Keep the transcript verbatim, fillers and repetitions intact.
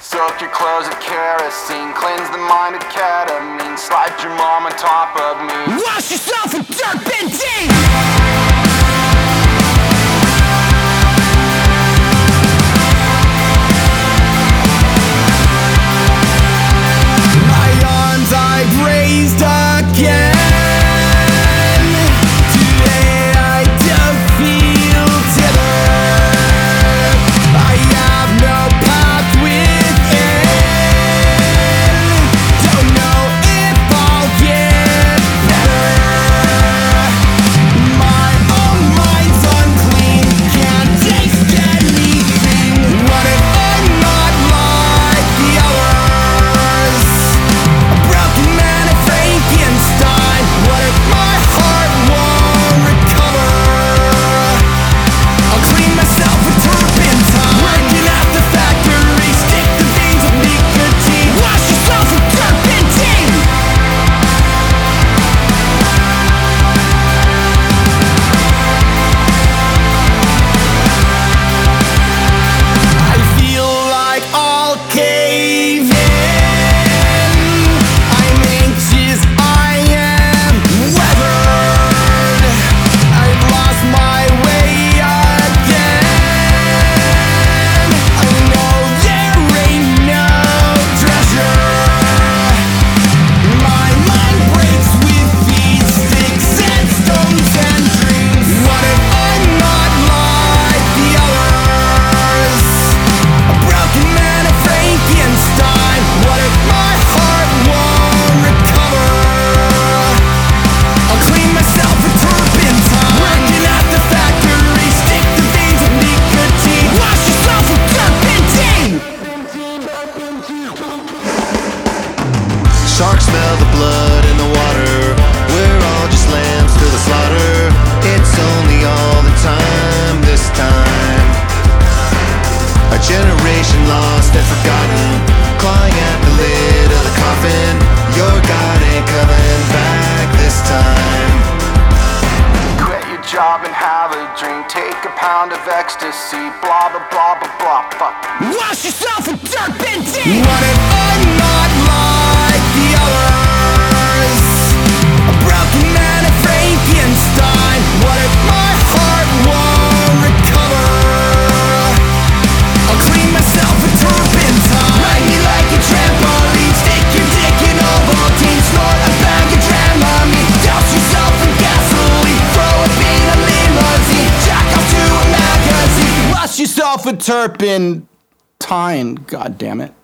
Soak your clothes with kerosene, cleanse the mind with ketamine, slide your mom on top of me. Wash yourself with turpentine! My arms I've raised again. Today I don't feel tethered. I have no path within. Don't know if I'll get better. My own mind's unclean, can't taste anything. What if I'm not like the others? A broken man, a Frankenstein. What if my heart won't recover? I'll clean myself with turpentine. Working at the factory, stick the veins with nicotine. Wash yourself with turpentine. I feel like I'll cave in. I'm anxious, I am weathered. I've lost my way again. I know there ain't no treasure. My mind breaks with these sticks and stones and dreams. What if I'm not like the others? A broken man, a Frankenstein. What if my heart won't recover? I'll clean myself with turpentine. Working at the factory, stick the veins with nicotine. Wash yourself with turpentine. Sharks smell the blood in the water. We're all just lambs to the slaughter. It's only all the time this time. A generation lost and forgotten, clawing at the lid of the coffin. Your God ain't coming back this time. Quit your job and have a drink, take a pound of ecstasy, blah blah blah blah blah, fuck. Wash yourself with turpentine. What if I'm not like the others? A broken man, a Frankenstein. What if my heart won't recover? I'll clean myself with turpentine. Ride me like a trampoline, stick your dick in Ovaltine, snort a bag of Dramamine, douse yourself in gasoline, throw up in a limousine, jack off to a magazine. Wash yourself with turpentine. God damn it.